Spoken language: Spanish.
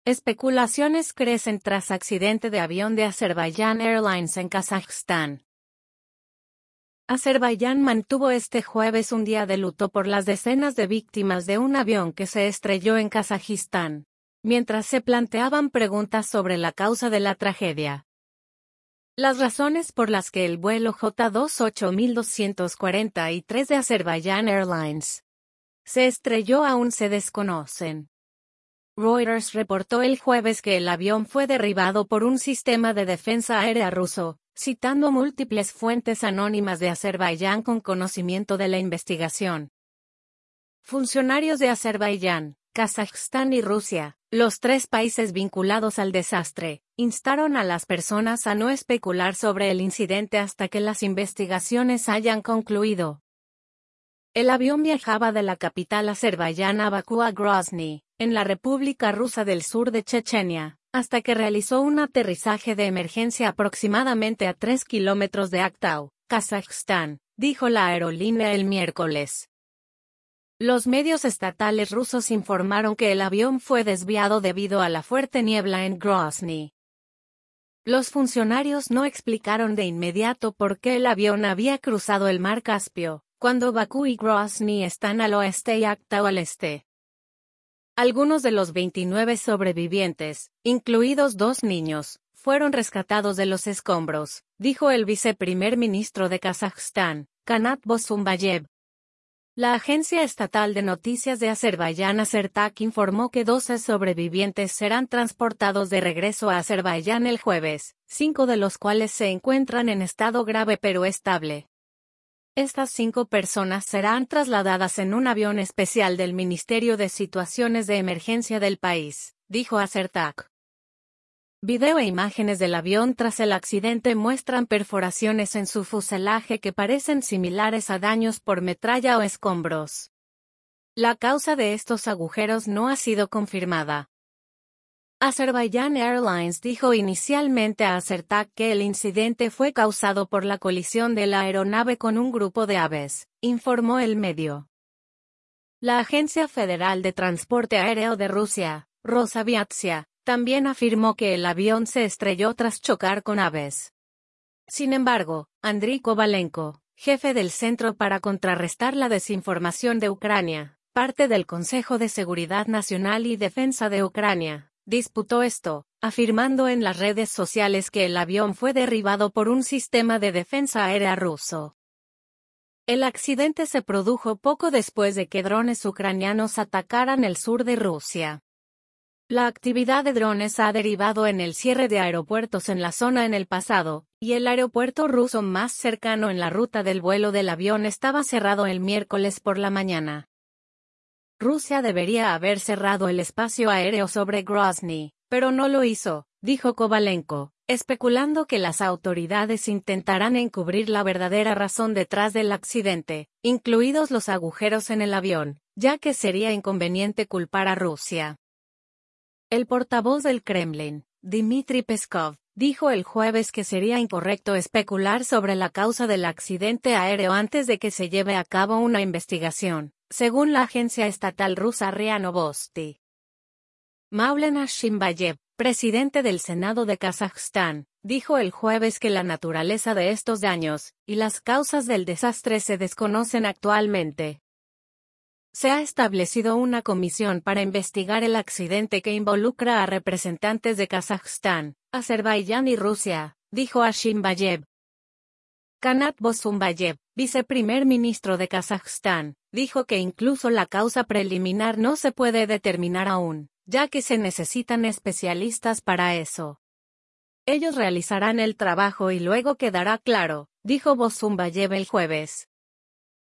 Especulaciones crecen tras accidente de avión de Azerbaijan Airlines en Kazajstán. Azerbaiyán mantuvo este jueves un día de luto por las decenas de víctimas de un avión que se estrelló en Kazajistán, mientras se planteaban preguntas sobre la causa de la tragedia. Las razones por las que el vuelo J28243 de Azerbaijan Airlines se estrelló aún se desconocen. Reuters reportó el jueves que el avión fue derribado por un sistema de defensa aérea ruso, citando múltiples fuentes anónimas de Azerbaiyán con conocimiento de la investigación. Funcionarios de Azerbaiyán, Kazajstán y Rusia, los tres países vinculados al desastre, instaron a las personas a no especular sobre el incidente hasta que las investigaciones hayan concluido. El avión viajaba de la capital azerbaiyana Bakú a Grozny, en la República Rusa del Sur de Chechenia, hasta que realizó un aterrizaje de emergencia aproximadamente a 3 kilómetros de Aktau, Kazajstán, dijo la aerolínea el miércoles. Los medios estatales rusos informaron que el avión fue desviado debido a la fuerte niebla en Grozny. Los funcionarios no explicaron de inmediato por qué el avión había cruzado el mar Caspio, cuando Bakú y Grozny están al oeste y Aktau al este. Algunos de los 29 sobrevivientes, incluidos 2 niños, fueron rescatados de los escombros, dijo el viceprimer ministro de Kazajstán, Kanat Bozumbayev. La agencia estatal de noticias de Azerbaiyán Azertak informó que 12 sobrevivientes serán transportados de regreso a Azerbaiyán el jueves, 5 de los cuales se encuentran en estado grave pero estable. Estas 5 personas serán trasladadas en un avión especial del Ministerio de Situaciones de Emergencia del país, dijo Azertak. Video e imágenes del avión tras el accidente muestran perforaciones en su fuselaje que parecen similares a daños por metralla o escombros. La causa de estos agujeros no ha sido confirmada. Azerbaijan Airlines dijo inicialmente a Azertak que el incidente fue causado por la colisión de la aeronave con un grupo de aves, informó el medio. La Agencia Federal de Transporte Aéreo de Rusia, Rosaviatsia, también afirmó que el avión se estrelló tras chocar con aves. Sin embargo, Andriy Kovalenko, jefe del Centro para Contrarrestar la Desinformación de Ucrania, parte del Consejo de Seguridad Nacional y Defensa de Ucrania, disputó esto, afirmando en las redes sociales que el avión fue derribado por un sistema de defensa aérea ruso. El accidente se produjo poco después de que drones ucranianos atacaran el sur de Rusia. La actividad de drones ha derivado en el cierre de aeropuertos en la zona en el pasado, y el aeropuerto ruso más cercano en la ruta del vuelo del avión estaba cerrado el miércoles por la mañana. Rusia debería haber cerrado el espacio aéreo sobre Grozny, pero no lo hizo, dijo Kovalenko, especulando que las autoridades intentarán encubrir la verdadera razón detrás del accidente, incluidos los agujeros en el avión, ya que sería inconveniente culpar a Rusia. El portavoz del Kremlin, Dmitry Peskov, dijo el jueves que sería incorrecto especular sobre la causa del accidente aéreo antes de que se lleve a cabo una investigación, según la agencia estatal rusa RIA Novosti. Maulen Hashimbayev, presidente del Senado de Kazajstán, dijo el jueves que la naturaleza de estos daños y las causas del desastre se desconocen actualmente. Se ha establecido una comisión para investigar el accidente que involucra a representantes de Kazajstán, Azerbaiyán y Rusia, dijo Hashimbayev. Kanat Bozumbayev, viceprimer ministro de Kazajstán, dijo que incluso la causa preliminar no se puede determinar aún, ya que se necesitan especialistas para eso. Ellos realizarán el trabajo y luego quedará claro, dijo Bozumbayev el jueves.